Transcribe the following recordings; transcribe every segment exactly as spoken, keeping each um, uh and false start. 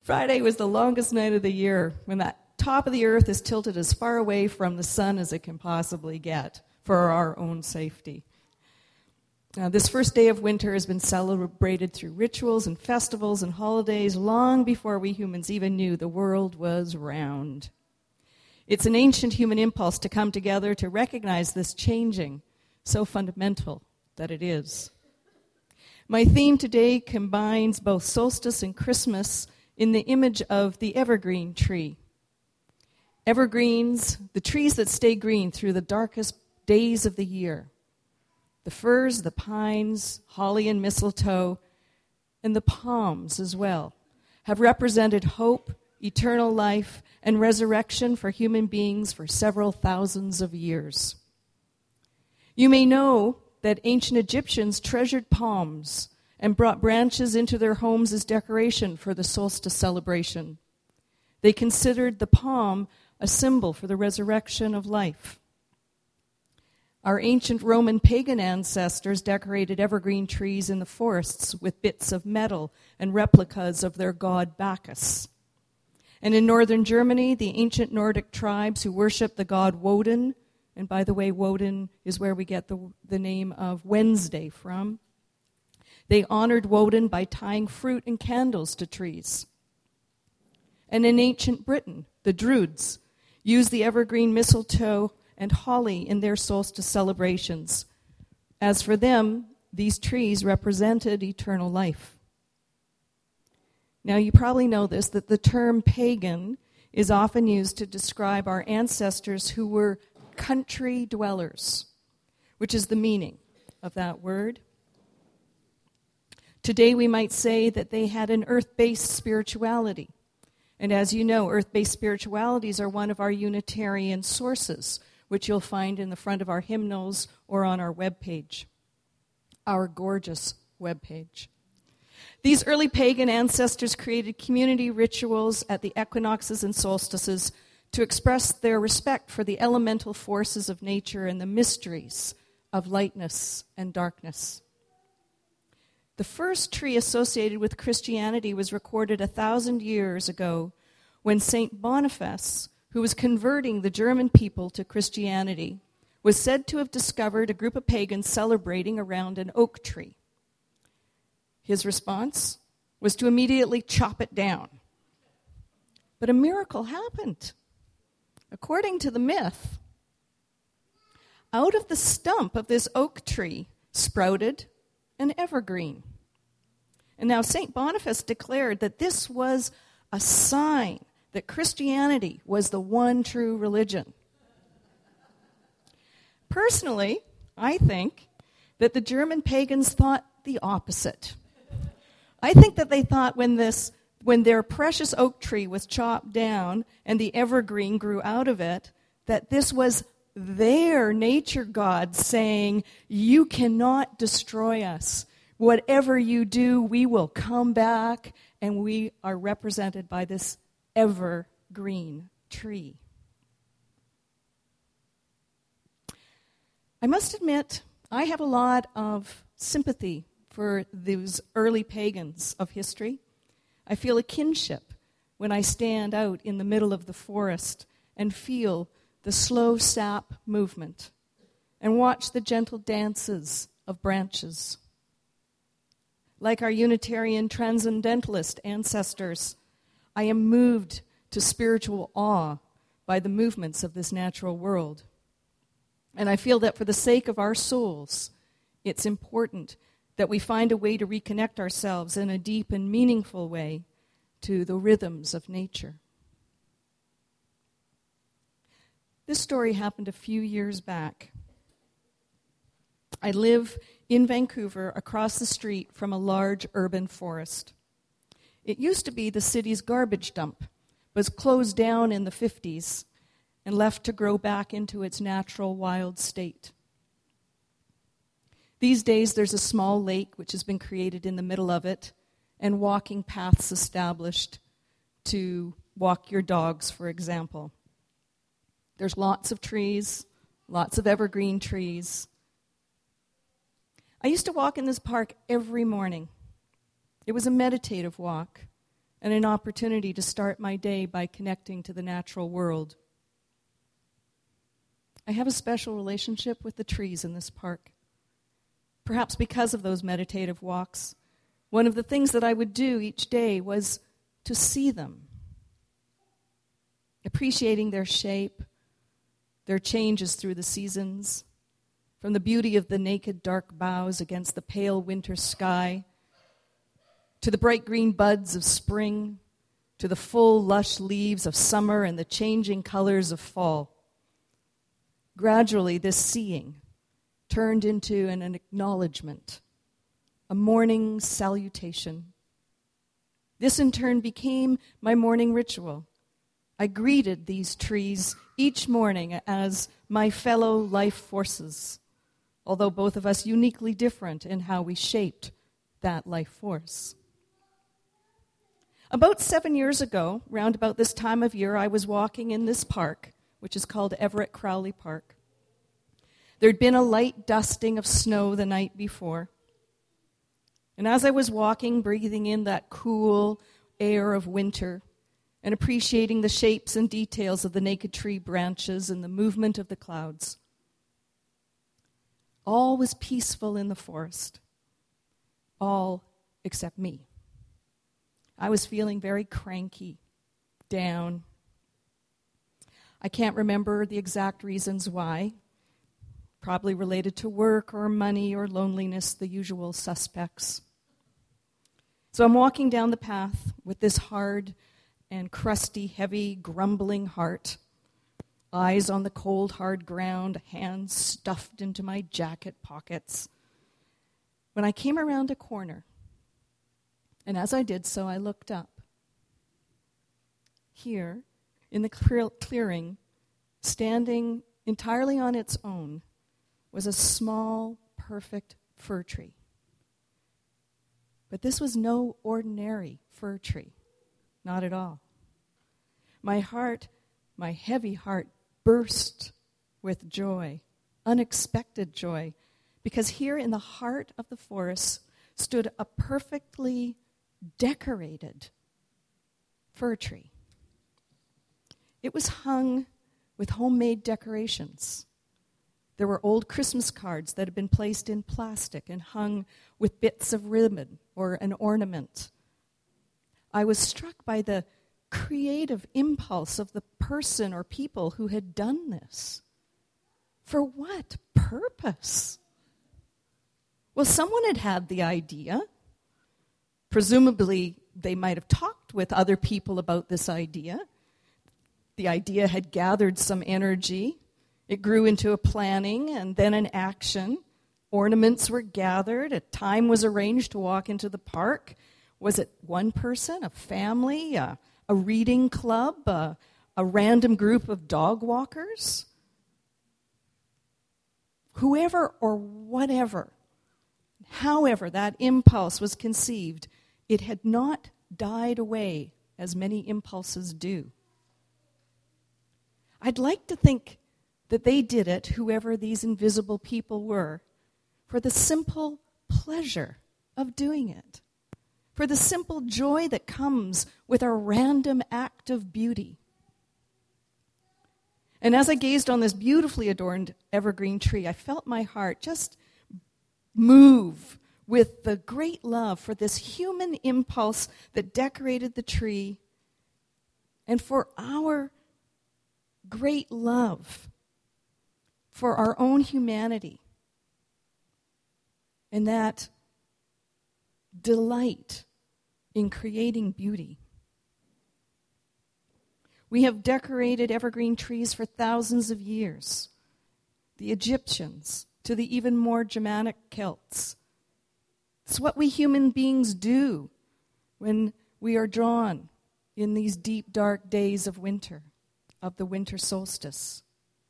Friday was the longest night of the year, when that top of the earth is tilted as far away from the sun as it can possibly get for our own safety. Now, this first day of winter has been celebrated through rituals and festivals and holidays long before we humans even knew the world was round. It's an ancient human impulse to come together to recognize this changing, so fundamental that it is. My theme today combines both solstice and Christmas in the image of the evergreen tree. Evergreens, the trees that stay green through the darkest days of the year. The firs, the pines, holly and mistletoe, and the palms as well, have represented hope, eternal life, and resurrection for human beings for several thousands of years. You may know that ancient Egyptians treasured palms and brought branches into their homes as decoration for the solstice celebration. They considered the palm a symbol for the resurrection of life. Our ancient Roman pagan ancestors decorated evergreen trees in the forests with bits of metal and replicas of their god Bacchus. And in northern Germany, the ancient Nordic tribes who worshiped the god Woden, and by the way, Woden is where we get the, the name of Wednesday from, they honored Woden by tying fruit and candles to trees. And in ancient Britain, the Druids used the evergreen mistletoe and holly in their solstice celebrations. As for them, these trees represented eternal life. Now, you probably know this, that the term pagan is often used to describe our ancestors who were country dwellers, which is the meaning of that word. Today, we might say that they had an earth-based spirituality. And as you know, earth-based spiritualities are one of our Unitarian sources, which you'll find in the front of our hymnals or on our webpage, our gorgeous webpage. These early pagan ancestors created community rituals at the equinoxes and solstices to express their respect for the elemental forces of nature and the mysteries of lightness and darkness. The first tree associated with Christianity was recorded a thousand years ago when Saint Boniface, who was converting the German people to Christianity, was said to have discovered a group of pagans celebrating around an oak tree. His response was to immediately chop it down. But a miracle happened. According to the myth, out of the stump of this oak tree sprouted an evergreen. And now Saint Boniface declared that this was a sign that Christianity was the one true religion. Personally, I think that the German pagans thought the opposite. I think that they thought when this, when their precious oak tree was chopped down and the evergreen grew out of it, that this was their nature god saying, "You cannot destroy us. Whatever you do, we will come back," and we are represented by this evergreen tree. I must admit, I have a lot of sympathy for those early pagans of history. I feel a kinship when I stand out in the middle of the forest and feel the slow sap movement and watch the gentle dances of branches. Like our Unitarian transcendentalist ancestors, I am moved to spiritual awe by the movements of this natural world. And I feel that for the sake of our souls, it's important that we find a way to reconnect ourselves in a deep and meaningful way to the rhythms of nature. This story happened a few years back. I live in Vancouver across the street from a large urban forest. It used to be the city's garbage dump, was closed down in the fifties and left to grow back into its natural wild state. These days, there's a small lake which has been created in the middle of it, and walking paths established to walk your dogs, for example. There's lots of trees, lots of evergreen trees. I used to walk in this park every morning. It was a meditative walk. and an opportunity to start my day by connecting to the natural world. I have a special relationship with the trees in this park. Perhaps because of those meditative walks, one of the things that I would do each day was to see them, appreciating their shape, their changes through the seasons, from the beauty of the naked dark boughs against the pale winter sky, to the bright green buds of spring, to the full lush leaves of summer and the changing colors of fall. Gradually, this seeing turned into an, an acknowledgement, a morning salutation. This in turn became my morning ritual. I greeted these trees each morning as my fellow life forces, although both of us uniquely different in how we shaped that life force. About seven years ago, round about this time of year, I was walking in this park, which is called Everett Crowley Park. There'd been a light dusting of snow the night before. And as I was walking, breathing in that cool air of winter and appreciating the shapes and details of the naked tree branches and the movement of the clouds, all was peaceful in the forest, all except me. I was feeling very cranky, down. I can't remember the exact reasons why. Probably related to work or money or loneliness, the usual suspects. So I'm walking down the path with this hard and crusty, heavy, grumbling heart, eyes on the cold, hard ground, hands stuffed into my jacket pockets, when I came around a corner. And as I did so, I looked up. Here, in the clearing, standing entirely on its own, was a small, perfect fir tree. But this was no ordinary fir tree, not at all. My heart, my heavy heart, burst with joy, unexpected joy, because here in the heart of the forest stood a perfectly decorated fir tree. It was hung with homemade decorations. There were old Christmas cards that had been placed in plastic and hung with bits of ribbon or an ornament. I was struck by the creative impulse of the person or people who had done this. For what purpose? Well, someone had had the idea. Presumably, they might have talked with other people about this idea. The idea had gathered some energy. It grew into a planning and then an action. Ornaments were gathered. A time was arranged to walk into the park. Was it one person, a family, a, a reading club, a, a random group of dog walkers? Whoever or whatever, however that impulse was conceived, it had not died away as many impulses do. I'd like to think that they did it, whoever these invisible people were, for the simple pleasure of doing it, for the simple joy that comes with a random act of beauty. And as I gazed on this beautifully adorned evergreen tree, I felt my heart just move with the great love for this human impulse that decorated the tree and for our great love for our own humanity and that delight in creating beauty. We have decorated evergreen trees for thousands of years. The Egyptians to the even more Germanic Celts. It's what we human beings do when we are drawn in these deep, dark days of winter, of the winter solstice.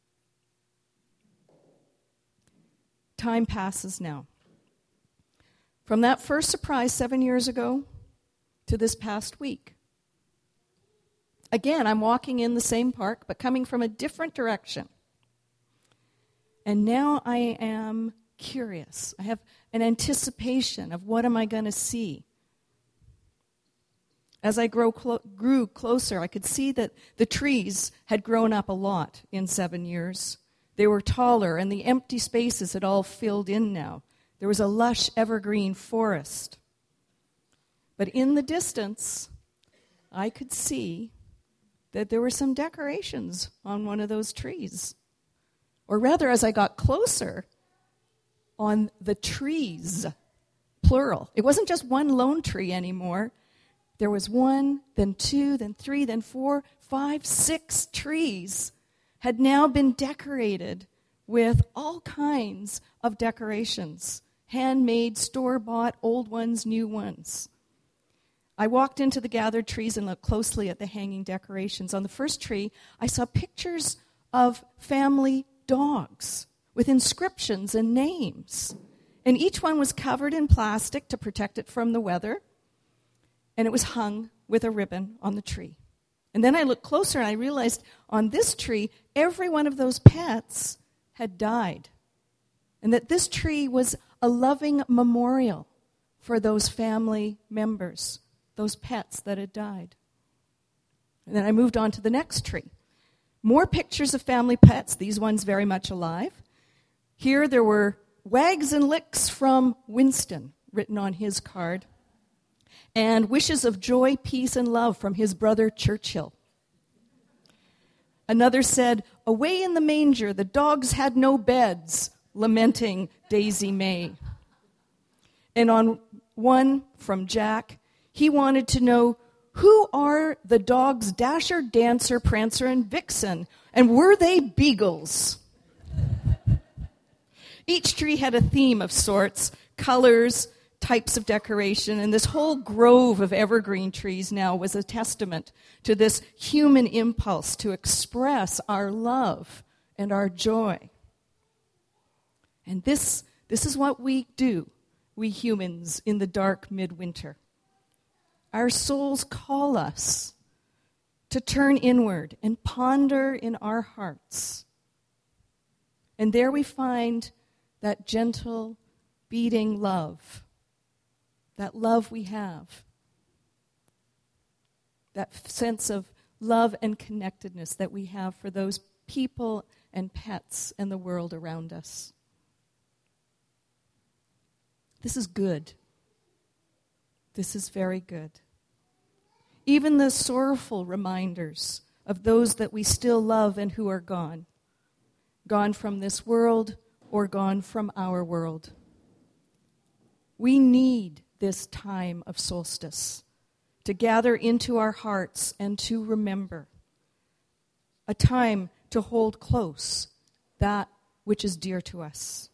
Time passes now. From that first surprise seven years ago to this past week. Again, I'm walking in the same park, but coming from a different direction. And now I am curious. I have an anticipation of what am I going to see. As I grow clo- grew closer, I could see that the trees had grown up a lot in seven years. They were taller, and the empty spaces had all filled in now. There was a lush evergreen forest. But in the distance, I could see that there were some decorations on one of those trees. Or rather, as I got closer, on the trees, plural. It wasn't just one lone tree anymore. There was one, then two, then three, then four, five, six trees had now been decorated with all kinds of decorations. Handmade, store-bought, old ones, new ones. I walked into the gathered trees and looked closely at the hanging decorations. On the first tree, I saw pictures of family dogs with inscriptions and names. And each one was covered in plastic to protect it from the weather. And it was hung with a ribbon on the tree. And then I looked closer and I realized on this tree, every one of those pets had died. And that this tree was a loving memorial for those family members, those pets that had died. And then I moved on to the next tree. More pictures of family pets, these ones very much alive. Here there were wags and licks from Winston written on his card, and wishes of joy, peace, and love from his brother Churchill. Another said, away in the manger, the dogs had no beds, lamenting Daisy May. And on one from Jack, he wanted to know, who are the dogs Dasher, Dancer, Prancer, and Vixen, and were they beagles? Each tree had a theme of sorts, colors, types of decoration, and this whole grove of evergreen trees now was a testament to this human impulse to express our love and our joy. And this, this is what we do, we humans, in the dark midwinter. Our souls call us to turn inward and ponder in our hearts. And there we find that gentle, beating love, that love we have, that f- sense of love and connectedness that we have for those people and pets and the world around us. This is good. This is very good. Even the sorrowful reminders of those that we still love and who are gone, gone from this world or gone from our world. We need this time of solstice to gather into our hearts and to remember. A time to hold close that which is dear to us.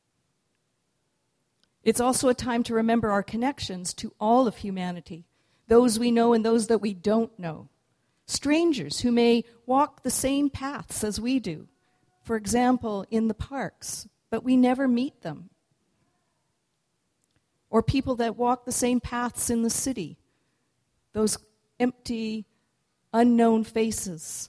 It's also a time to remember our connections to all of humanity, those we know and those that we don't know, strangers who may walk the same paths as we do, for example, in the parks, but we never meet them. Or people that walk the same paths in the city, those empty, unknown faces.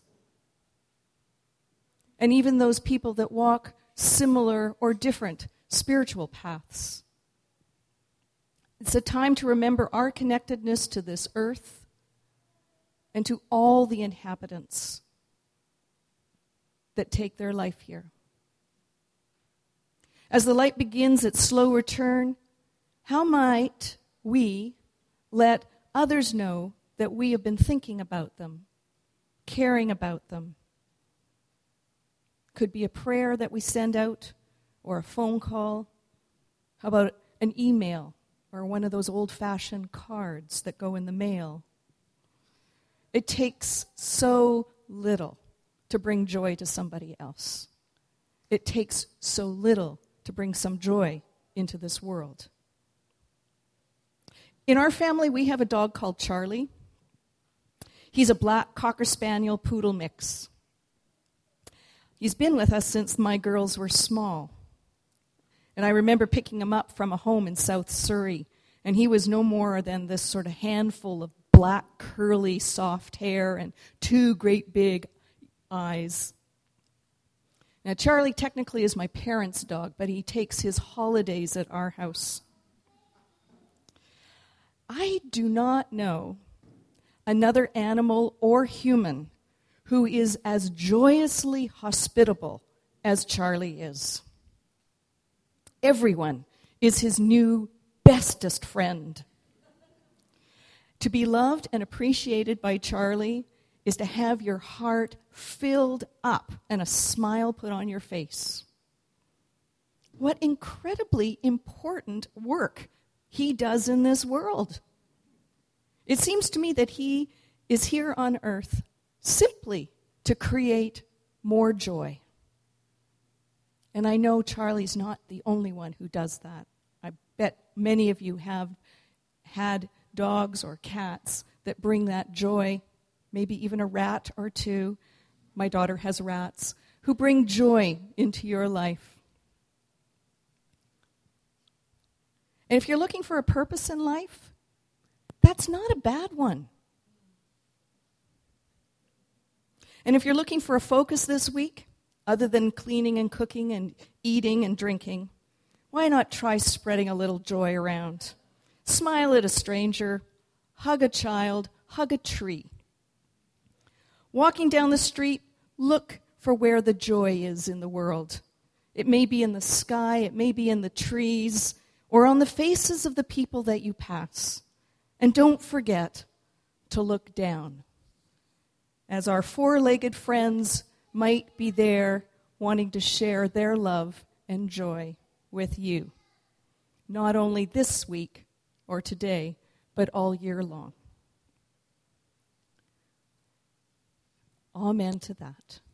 And even those people that walk similar or different spiritual paths. It's a time to remember our connectedness to this earth and to all the inhabitants that take their life here. As the light begins its slow return, how might we let others know that we have been thinking about them, caring about them? Could be a prayer that we send out or a phone call. How about an email or one of those old-fashioned cards that go in the mail? It takes so little to bring joy to somebody else. It takes so little to bring some joy into this world. In our family, we have a dog called Charlie. He's a black Cocker Spaniel Poodle mix. He's been with us since my girls were small. And I remember picking him up from a home in South Surrey, and he was no more than this sort of handful of black, curly, soft hair and two great big eyes. Now, Charlie technically is my parents' dog, but he takes his holidays at our house. I do not know another animal or human who is as joyously hospitable as Charlie is. Everyone is his new bestest friend. To be loved and appreciated by Charlie is to have your heart filled up and a smile put on your face. What incredibly important work he does in this world. It seems to me that he is here on earth simply to create more joy. And I know Charlie's not the only one who does that. I bet many of you have had dogs or cats that bring that joy, maybe even a rat or two. My daughter has rats, who bring joy into your life. And if you're looking for a purpose in life, that's not a bad one. And if you're looking for a focus this week, other than cleaning and cooking and eating and drinking, why not try spreading a little joy around? Smile at a stranger, hug a child, hug a tree. Walking down the street, look for where the joy is in the world. It may be in the sky, it may be in the trees, or on the faces of the people that you pass. And don't forget to look down, as our four-legged friends might be there wanting to share their love and joy with you, not only this week or today, but all year long. Amen to that.